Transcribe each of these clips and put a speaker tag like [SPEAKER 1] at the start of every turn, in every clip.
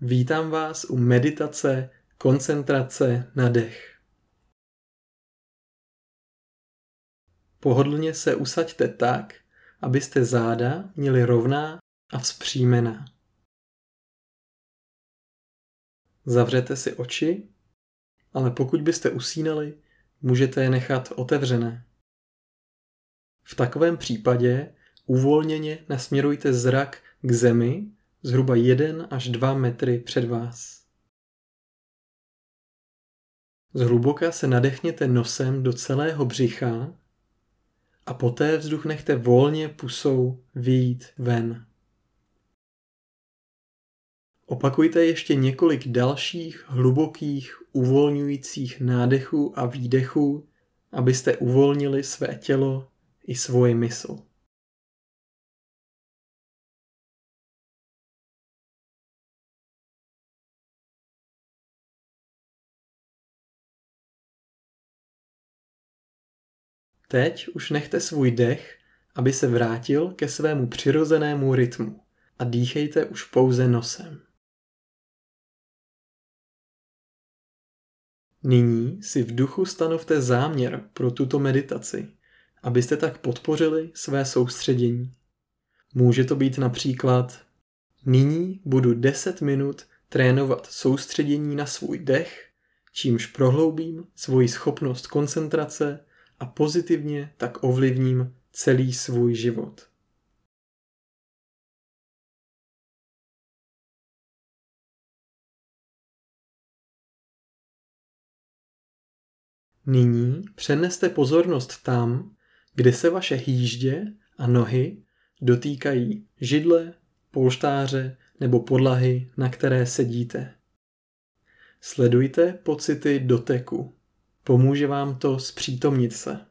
[SPEAKER 1] Vítám vás u meditace koncentrace na dech. Pohodlně se usaďte tak, abyste záda měli rovná a vzpřímená. Zavřete si oči, ale pokud byste usínali, můžete je nechat otevřené. V takovém případě uvolněně nasměrujte zrak k zemi zhruba 1 až 2 metry před vás. Zhluboka se nadechněte nosem do celého břicha a poté vzduch nechte volně pusou vyjít ven. Opakujte ještě několik dalších hlubokých uvolňujících nádechů a výdechů, abyste uvolnili své tělo i svoji mysl. Teď už nechte svůj dech, aby se vrátil ke svému přirozenému rytmu a dýchejte už pouze nosem. Nyní si v duchu stanovte záměr pro tuto meditaci, abyste tak podpořili své soustředění. Může to být například: nyní budu 10 minut trénovat soustředění na svůj dech, čímž prohloubím svoji schopnost koncentrace a pozitivně tak ovlivním celý svůj život. Nyní přeneste pozornost tam, kde se vaše hýždě a nohy dotýkají židle, polštáře nebo podlahy, na které sedíte. Sledujte pocity doteku. Pomůže vám to zpřítomnit se.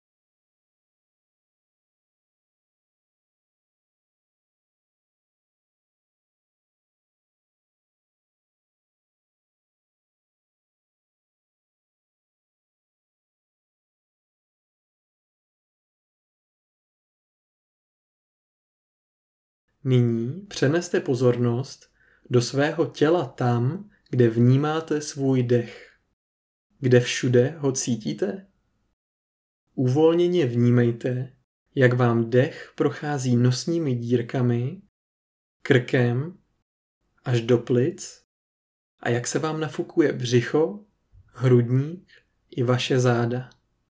[SPEAKER 1] Nyní přeneste pozornost do svého těla tam, kde vnímáte svůj dech. Kde všude ho cítíte? Uvolněně vnímejte, jak vám dech prochází nosními dírkami, krkem až do plic a jak se vám nafukuje břicho, hrudník i vaše záda.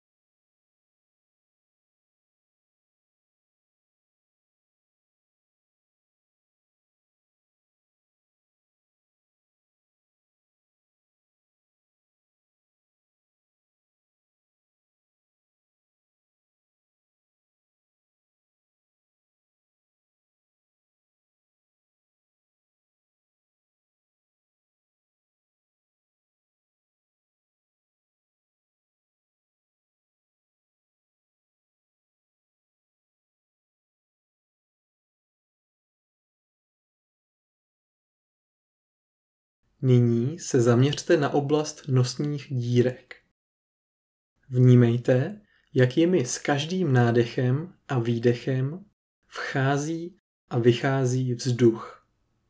[SPEAKER 1] Nyní se zaměřte na oblast nosních dírek. Vnímejte, jak jimi s každým nádechem a výdechem vchází a vychází vzduch.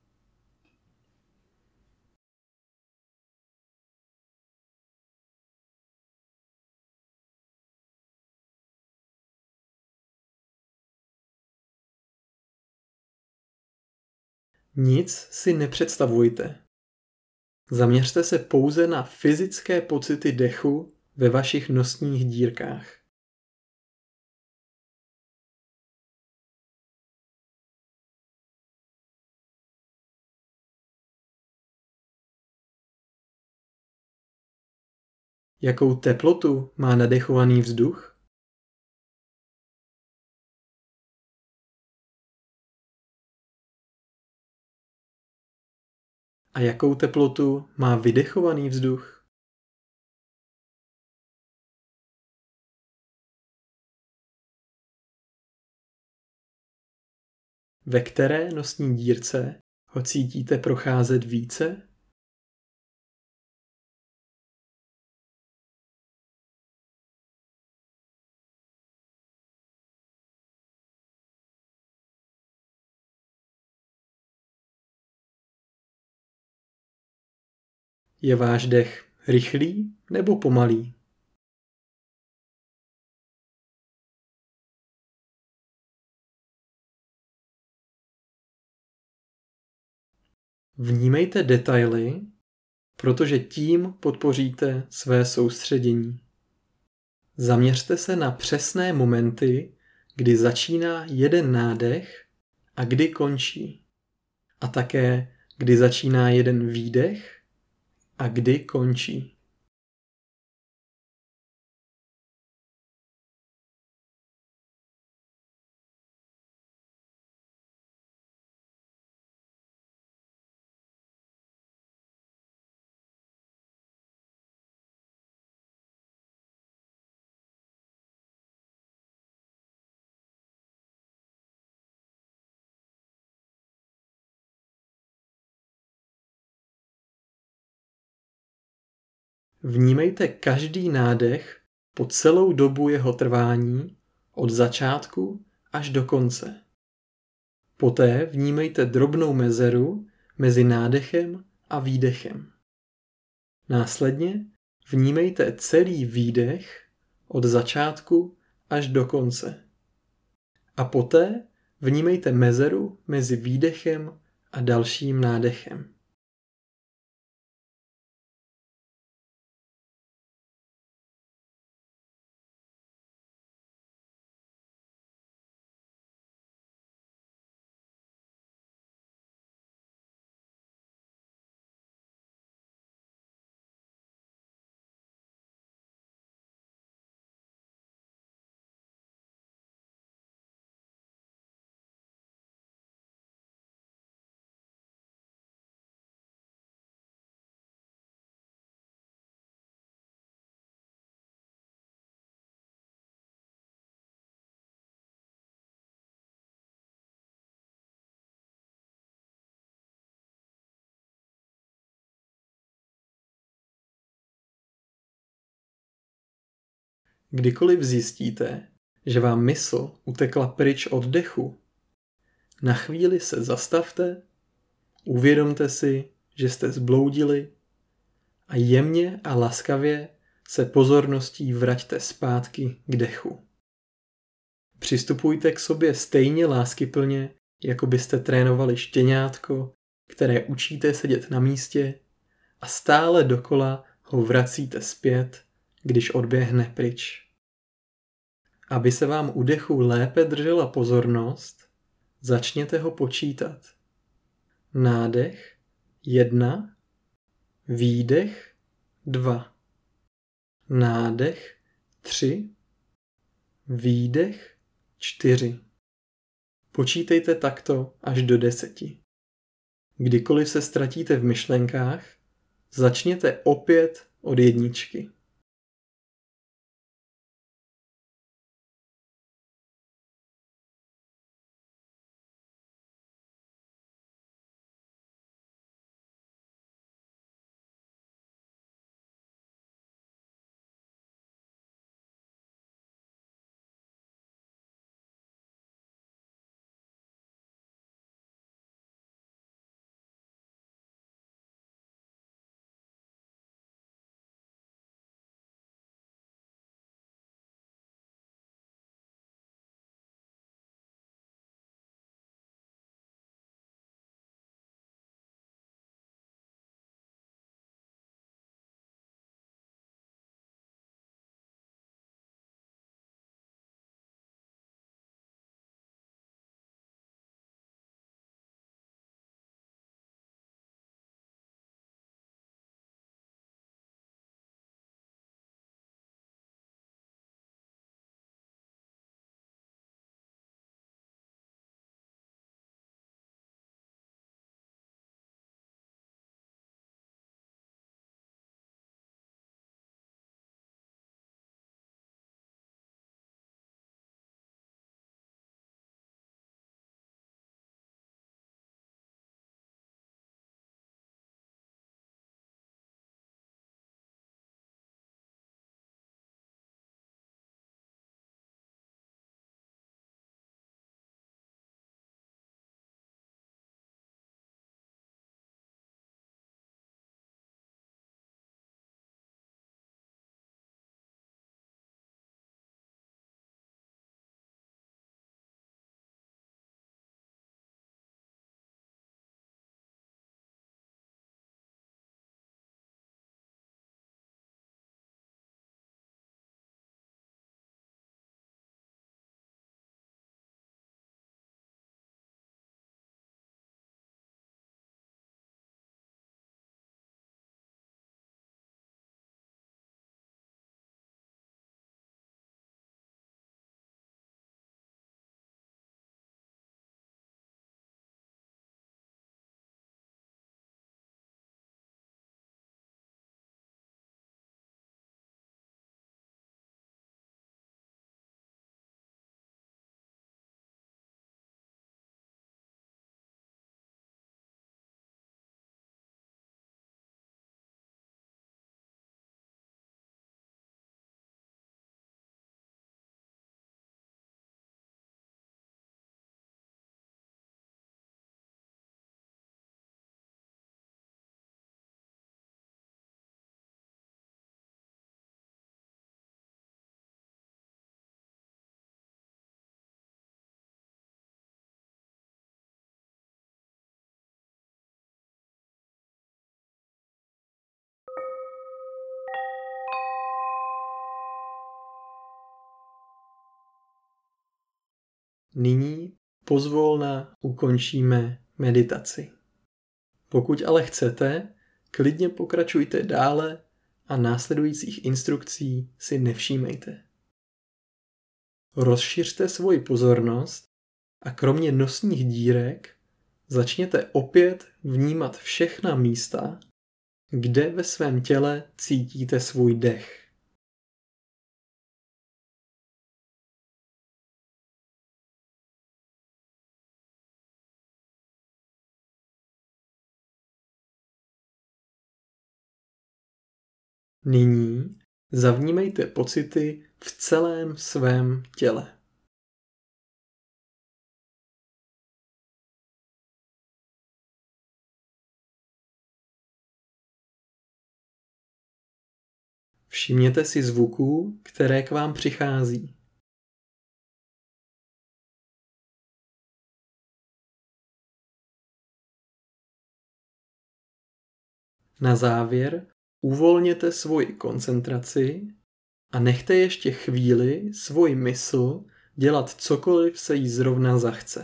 [SPEAKER 1] Nic si nepředstavujte. Zaměřte se pouze na fyzické pocity dechu ve vašich nosních dírkách. Jakou teplotu má nadechovaný vzduch? A jakou teplotu má vydechovaný vzduch? Ve které nosní dírce ho cítíte procházet více? Je váš dech rychlý nebo pomalý? Vnímejte detaily, protože tím podpoříte své soustředění. Zaměřte se na přesné momenty, kdy začíná jeden nádech a kdy končí. A také, kdy začíná jeden výdech a kdy končí. Vnímejte každý nádech po celou dobu jeho trvání, od začátku až do konce. Poté vnímejte drobnou mezeru mezi nádechem a výdechem. Následně vnímejte celý výdech od začátku až do konce. A poté vnímejte mezeru mezi výdechem a dalším nádechem. Kdykoliv zjistíte, že vám mysl utekla pryč od dechu, na chvíli se zastavte, uvědomte si, že jste zbloudili a jemně a laskavě se pozorností vraťte zpátky k dechu. Přistupujte k sobě stejně láskyplně, jako byste trénovali štěňátko, které učíte sedět na místě a stále dokola ho vracíte zpět, když odběhne pryč. Aby se vám u dechu lépe držela pozornost, začněte ho počítat. Nádech 1, výdech 2, nádech 3, výdech 4. Počítejte takto až do 10. Kdykoliv se ztratíte v myšlenkách, začněte opět od 1. Nyní pozvolna ukončíme meditaci. Pokud ale chcete, klidně pokračujte dále a následujících instrukcí si nevšímejte. Rozšiřte svoji pozornost a kromě nosních dírek začněte opět vnímat všechna místa, kde ve svém těle cítíte svůj dech. Nyní zavnímejte pocity v celém svém těle. Všimněte si zvuků, které k vám přichází. Na závěr uvolněte svoji koncentraci a nechte ještě chvíli svoji mysl dělat cokoliv se jí zrovna zachce.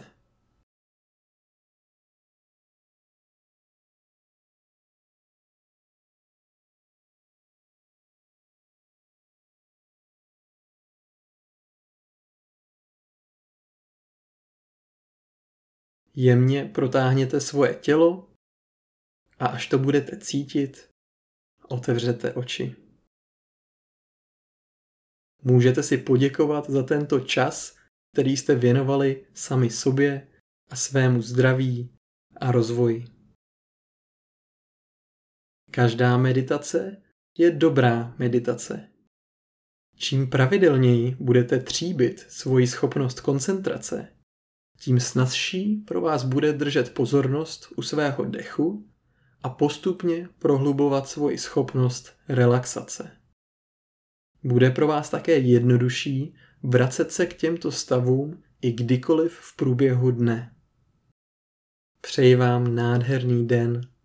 [SPEAKER 1] Jemně protáhněte svoje tělo a až to budete cítit, otevřete oči. Můžete si poděkovat za tento čas, který jste věnovali sami sobě a svému zdraví a rozvoji. Každá meditace je dobrá meditace. Čím pravidelněji budete tříbit svoji schopnost koncentrace, tím snazší pro vás bude držet pozornost u svého dechu a postupně prohlubovat svoji schopnost relaxace. Bude pro vás také jednodušší vracet se k těmto stavům i kdykoliv v průběhu dne. Přeji vám nádherný den.